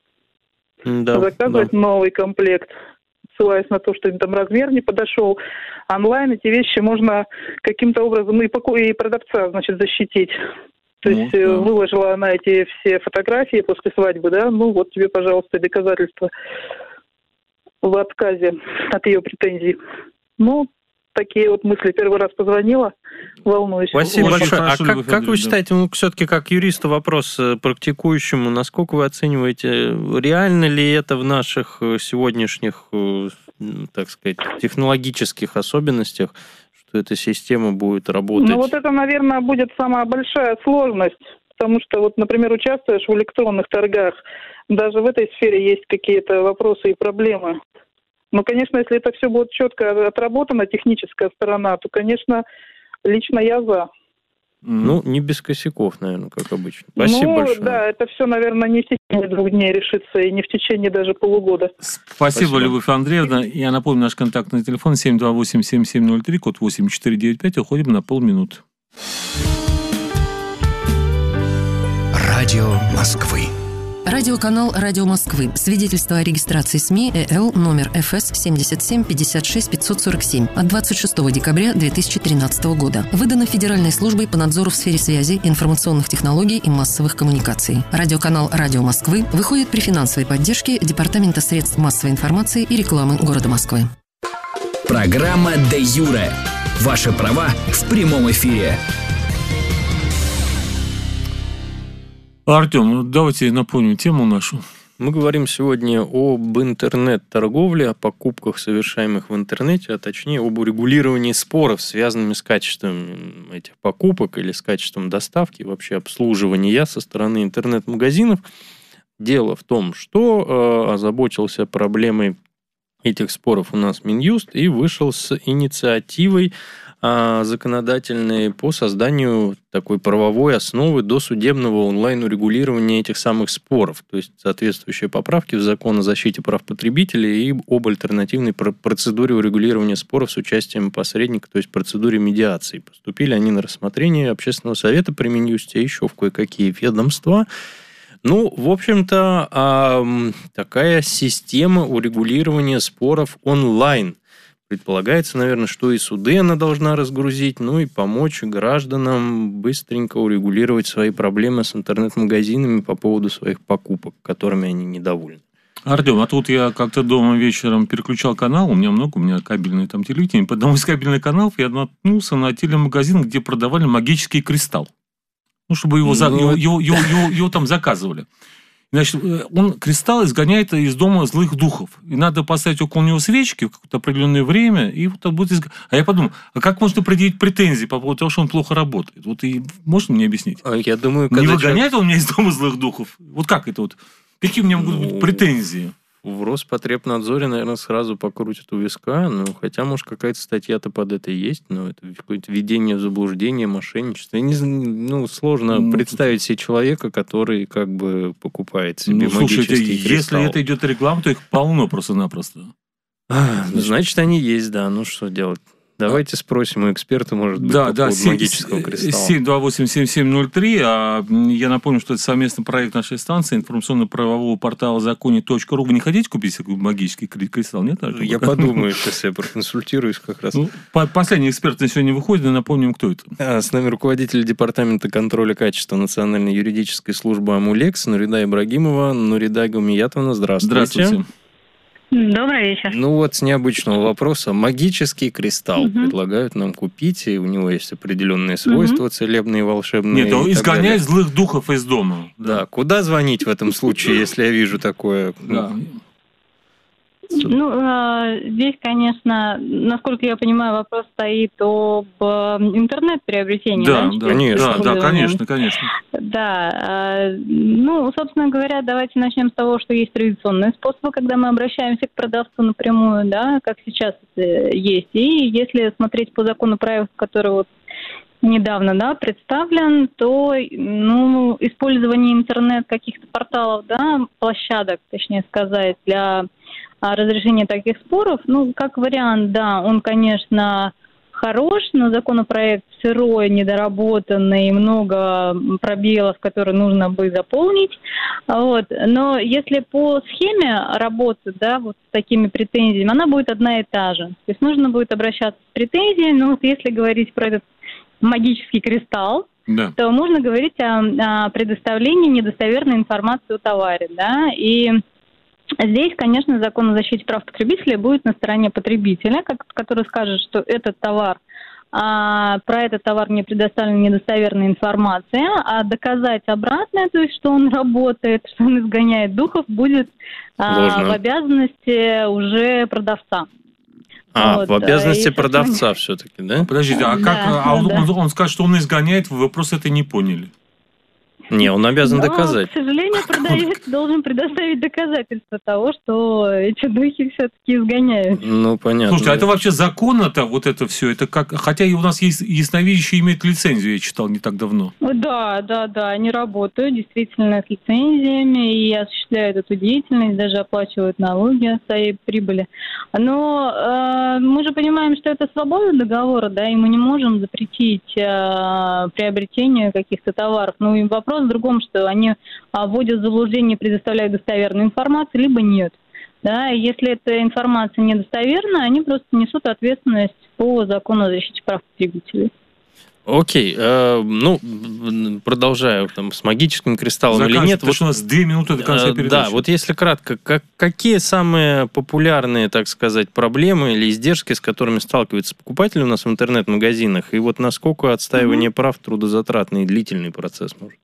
да, заказывать да. новый комплект, ссылаясь на то, что им там размер не подошел. Онлайн эти вещи можно каким-то образом и, поку- и продавца, значит, защитить. То ну, есть да. выложила она эти все фотографии после свадьбы, да, ну вот тебе, пожалуйста, доказательства в отказе от ее претензий. Ну, такие вот мысли. Первый раз позвонила, волнуюсь. Спасибо Очень большое. А как, как вы считаете, ну, все-таки как юристу вопрос практикующему, насколько вы оцениваете, реально ли это в наших сегодняшних, так сказать, технологических особенностях, что эта система будет работать? Ну, вот это, наверное, будет самая большая сложность, потому что, вот, например, участвуешь в электронных торгах, даже в этой сфере есть какие-то вопросы и проблемы. Но, конечно, если это все будет четко отработано, техническая сторона, то, конечно, лично я за. Ну, не без косяков, наверное, как обычно. Спасибо ну, большое. Да, это все, наверное, не в течение двух дней решится, и не в течение даже полугода. Спасибо, Спасибо. Любовь Андреевна. Я напомню, наш контактный телефон семь два восемь семь семь ноль три, код восемь четыре девять пять. Уходим на полминуты. Радио Москвы. Радиоканал «Радио Москвы». Свидетельство о регистрации СМИ ЭЛ номер эф эс семьдесят семь пятьдесят шесть пятьсот сорок семь от двадцать шестого декабря две тысячи тринадцатого года. Выдано Федеральной службой по надзору в сфере связи, информационных технологий и массовых коммуникаций. Радиоканал «Радио Москвы» выходит при финансовой поддержке Департамента средств массовой информации и рекламы города Москвы. Программа «Де юре». Ваши права в прямом эфире. Артем, ну давайте напомним тему нашу. Мы говорим сегодня об интернет-торговле, о покупках, совершаемых в интернете, а точнее об урегулировании споров, связанных с качеством этих покупок или с качеством доставки, вообще обслуживания со стороны интернет-магазинов. Дело в том, что э, озаботился проблемой этих споров у нас Минюст и вышел с инициативой законодательные по созданию такой правовой основы досудебного онлайн-урегулирования этих самых споров, то есть соответствующие поправки в закон о защите прав потребителей и об альтернативной процедуре урегулирования споров с участием посредника, то есть процедуре медиации. Поступили они на рассмотрение Общественного совета при Минюсте, еще в кое-какие ведомства. Ну, в общем-то, такая система урегулирования споров онлайн. Предполагается, наверное, что и суды она должна разгрузить, ну и помочь гражданам быстренько урегулировать свои проблемы с интернет-магазинами по поводу своих покупок, которыми они недовольны. Артем, а тут я как-то дома вечером переключал канал, у меня много, у меня кабельное там телевидение, по одному из кабельных каналов я наткнулся на телемагазин, где продавали магический кристалл. Ну, чтобы его, ну, за... его, его, его, его, его там заказывали. Значит, он кристалл изгоняет из дома злых духов. И надо поставить около него свечки в какое-то определенное время, и вот он будет изгонять. А я подумал, а как можно предъявить претензии по поводу того, что он плохо работает? Вот и можно мне объяснить? Я думаю, не выгоняет человек... он меня из дома злых духов? Вот как это вот? Какие у меня могут быть претензии? В Роспотребнадзоре, наверное, сразу покрутят у виска. Ну, хотя, может, какая-то статья-то под это есть, но это какое-то введение в заблуждение, мошенничество. Не, ну, сложно ну, представить себе человека, который как бы покупает себе ну, магический слушайте, кристалл. Если это идет реклама, то их полно просто-напросто. А, значит, они есть, да. Ну, что делать? Давайте спросим у эксперта, может быть, да, по да, поводу семь, магического кристалла. семь два восемь семь семь ноль три. А я напомню, что это совместный проект нашей станции, информационно-правового портала законе точка ру. Вы не хотите купить магический кристалл? Нет? Я подумаю, сейчас я проконсультируюсь как раз. Ну, последний эксперт на сегодня выходит, и напомним, кто это. А, с нами руководитель департамента контроля качества Национальной юридической службы АМУЛЕКС Нурида Ибрагимова. Нурида Гумиятовна, здравствуйте. Здравствуйте. Добрый вечер. Ну вот с необычного вопроса. Магический кристалл угу. предлагают нам купить, и у него есть определенные свойства угу. целебные, волшебные. Нет, он изгоняет злых духов из дома. Да. да, куда звонить в этом случае, если я вижу такое? Да. Ну, здесь, конечно, насколько я понимаю, вопрос стоит об интернет-приобретении. Да, да, да, конечно, да, конечно, конечно. Да, ну, собственно говоря, давайте начнем с того, что есть традиционные способы, когда мы обращаемся к продавцу напрямую, да, как сейчас это есть. И если смотреть по законопроекту, который вот недавно, да, представлен, то, ну, использование интернет каких-то порталов, да, площадок, точнее сказать, для разрешения таких споров, ну, как вариант, да, он, конечно, хорош, но законопроект сырой, недоработанный, много пробелов, которые нужно бы заполнить. Вот. Но если по схеме работы, да, вот с такими претензиями, она будет одна и та же. То есть нужно будет обращаться с претензией, но вот если говорить про этот магический кристалл, да. то можно говорить о, о предоставлении недостоверной информации о товаре, да, и здесь, конечно, закон о защите прав потребителя будет на стороне потребителя, который скажет, что этот товар, а, про этот товар не предоставлена недостоверная информация, а доказать обратное, то есть, что он работает, что он изгоняет духов, будет а, в обязанности уже продавца. А, вот, в обязанности и, продавца все-таки, да? Подождите, а, как, да, а он, да. он, он скажет, что он изгоняет, вы просто это не поняли. Не, он обязан Но, доказать. к сожалению, продавец должен предоставить доказательства того, что эти духи все-таки изгоняют. Ну, понятно. Слушайте, а это вообще законно-то, вот это все? Это как... Хотя и у нас есть ясновидящие имеют лицензию, я читал не так давно. Да, да, да, они работают действительно с лицензиями и осуществляют эту деятельность, даже оплачивают налоги от своей прибыли. Но э, мы же понимаем, что это свобода договора, да, и мы не можем запретить э, приобретение каких-то товаров. Ну, и вопрос в другом, что они вводят в заблуждение, предоставляют достоверную информацию, либо нет. Да, и если эта информация недостоверна, они просто несут ответственность по закону о защите прав потребителей. Окей, э, ну, продолжаю там, с магическим кристаллом или нет. Вот, у нас две минуты до конца передачи. Да, вот если кратко, как, какие самые популярные, так сказать, проблемы или издержки, с которыми сталкиваются покупатели у нас в интернет-магазинах, и вот насколько отстаивание mm-hmm. прав трудозатратный и длительный процесс может?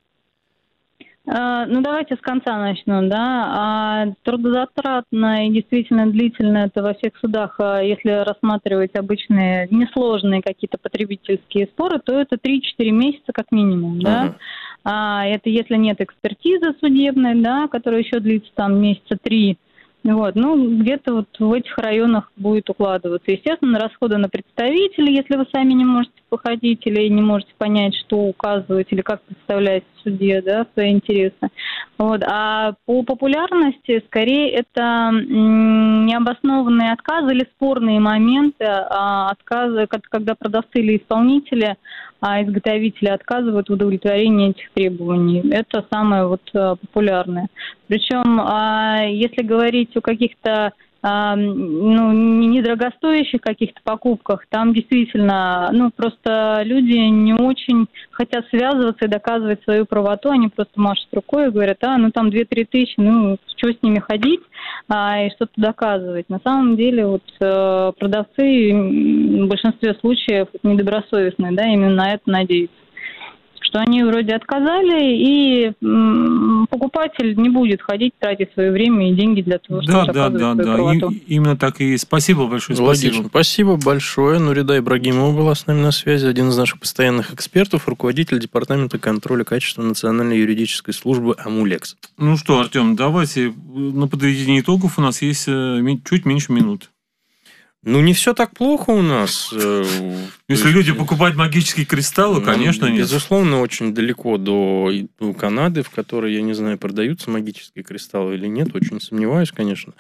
Ну, давайте с конца начну, да. Трудозатратно и действительно длительно это во всех судах, если рассматривать обычные несложные какие-то потребительские споры, то это три-четыре месяца как минимум, да. Uh-huh. Это если нет экспертизы судебной, да, которая еще длится там месяца три. Вот, ну, где-то вот в этих районах будет укладываться. Естественно, расходы на представителей, если вы сами не можете походить или не можете понять, что указывать или как представлять в суде, да, свои интересы. Вот. А по популярности, скорее, это м- необоснованные отказы или спорные моменты, а отказы, когда продавцы или исполнители, а изготовители отказывают в удовлетворении этих требований. Это самое вот популярное. Причем, если говорить о каких-то ну, недорогостоящих каких-то покупках, там действительно, ну, просто люди не очень хотят связываться и доказывать свою правоту, они просто машут рукой и говорят, а, ну, там две-три тысячи, ну, что с ними ходить а, и что-то доказывать. На самом деле, вот, продавцы в большинстве случаев недобросовестные, да, именно на это надеются, что они вроде отказали, и м, покупатель не будет ходить, тратить свое время и деньги для того, чтобы да, доказывать да, да, свою да. правоту. И, именно так и есть. Спасибо большое. Спасибо. Спасибо большое. Нурида Ибрагимова была с нами на связи, один из наших постоянных экспертов, руководитель департамента контроля качества Национальной юридической службы АМУЛЕКС. Ну что, Артем, давайте на подведение итогов у нас есть чуть меньше минут. Ну, не все так плохо у нас. Если люди покупают магические кристаллы, конечно, нет. Безусловно, очень далеко до Канады, в которой, я не знаю, продаются магические кристаллы или нет. Очень сомневаюсь, конечно.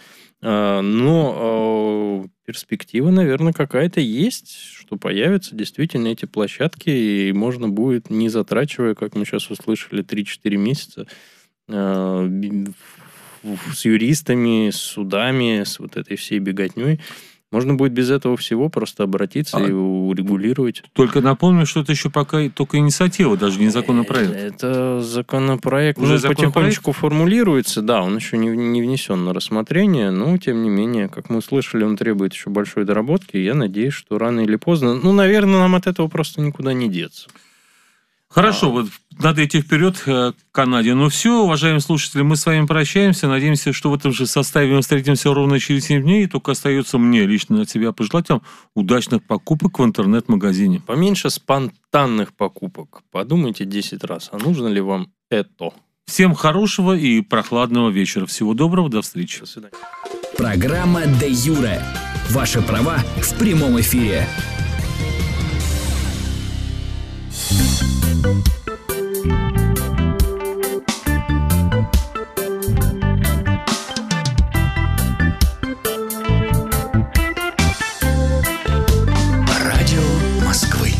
Но перспектива, наверное, какая-то есть, что появятся действительно эти площадки, и можно будет, не затрачивая, как мы сейчас услышали, три-четыре месяца, с юристами, с судами, с вот этой всей беготней, можно будет без этого всего просто обратиться а, и урегулировать. Только напомню, что это еще пока только инициатива, даже не законопроект. Это законопроект уже ну, законопроект? потихонечку формулируется. Да, он еще не, не внесен на рассмотрение, но, тем не менее, как мы услышали, он требует еще большой доработки. И я надеюсь, что рано или поздно... Ну, наверное, нам от этого просто никуда не деться. Хорошо, а... вот надо идти вперед к Канаде. Ну все, уважаемые слушатели, мы с вами прощаемся. Надеемся, что в этом же составе мы встретимся ровно через семь дней. Только остается мне лично от себя пожелать вам удачных покупок в интернет-магазине. Поменьше спонтанных покупок. Подумайте десять раз, а нужно ли вам это? Всем хорошего и прохладного вечера. Всего доброго, до встречи. До свидания. Программа «Де Юре». Ваши права в прямом эфире. Thank you.